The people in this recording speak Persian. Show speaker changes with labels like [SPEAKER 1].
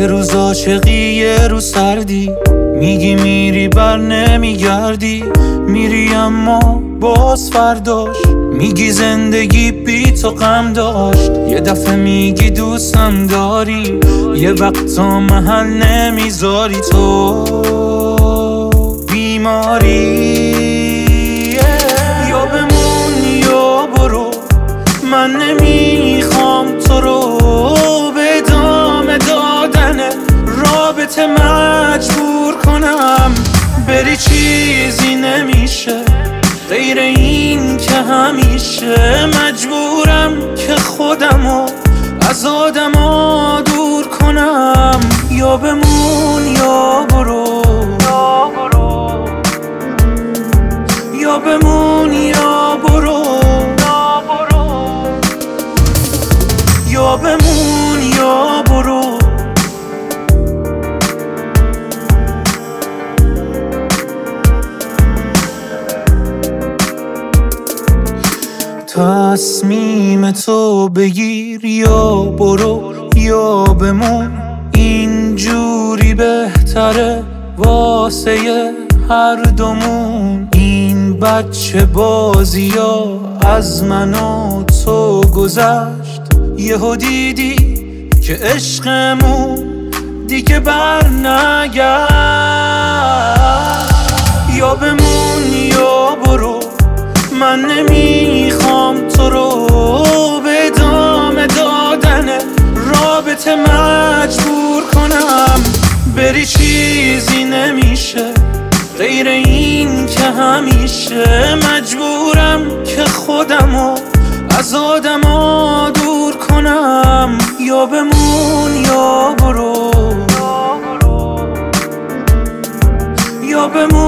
[SPEAKER 1] یه روز عاشقی یه روز سردی، میگی میری بر نمیگردی، میری اما باز فرداش میگی زندگی بی تو غم داشت. یه دفعه میگی دوستم داری، یه وقتا محل نمیذاری، تو بیماری. یا بمون یا برو، من نمیخوام تو رو به ادامه دادن رابطه مجبور کنم. بری چیزی نمیشه غیر این که همیشه مجبورم که خودمو از آدما دور کنم. یا بمون یا برو، یا بمون یا برو، یا بمون یا برو. تصمیم تو بگیر، یا برو یا بمون، اینجوری بهتره واسه هر دومون. این بچه بازی ها از من و تو گذشت، یهو دیدی که عشقمون دیگه بر نگشت. یا بمون یا برو، من نمیخوام تو رو به ادامه دادن رابطه مجبور کنم. بری چیزی نمیشه غیر این که همیشه مجبورم که خودمو از آدما دور کنم. یا بمون یا برو، یا بمون